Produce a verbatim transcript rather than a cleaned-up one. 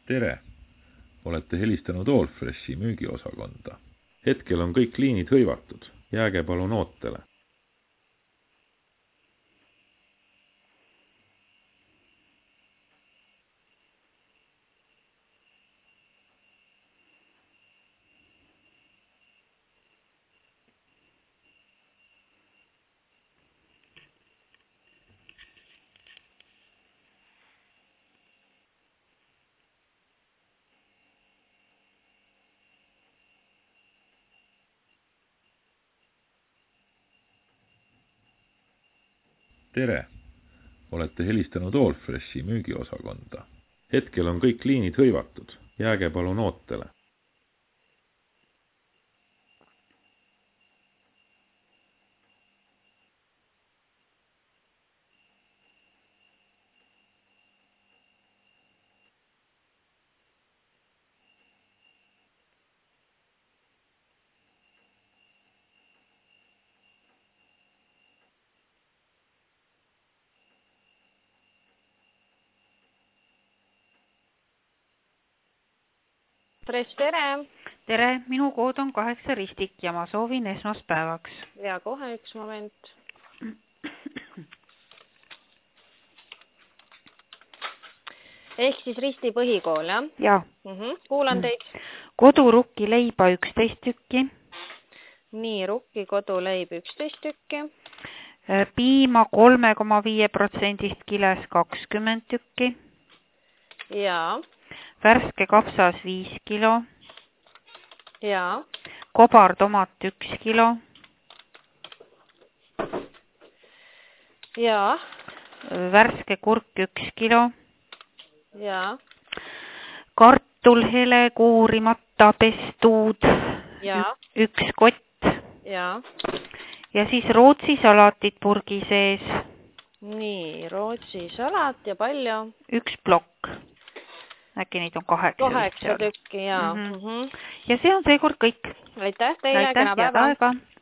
Tere! Olete helistanud Allfreshi müügiosakonda. Hetkel on kõik liinid hõivatud. Jääge palun ootele. Tere! Olete helistanud Allfreshi müügiosakonda. Hetkel on kõik liinid hõivatud. Jääge palun ootele. Fresh, tere! Tere, minu kood on kaheksa ristik ja ma soovin esmaspäevaks. Ja kohe üks moment. Ehk siis Risti põhikool, jah? Jaa. Mm -hmm. Kuulan teid. Kodurukki leiba üksteist tükki. Nii, rukki koduleib üksteist tükki. Piima kolme koma viis protsendist kiles kakskümmend tükki. Jaa. Värske kapsas viis kilo. Jaa. Kobartomat üks kilo. Jaa. Värske kurk üks kilo. Jaa. Kartul hele kuurimata pestuud Jaa. üks kott. Jaa. Ja siis Rootsi salatit purgi sees. Nii, Rootsi salat ja palju? Üks plokk. Äkki neid on kaheksa. Kaheksa tükki, jaa. Mm -hmm. Ja see on seekord kõik. Aitäh teile, Aitäh, kena päeva.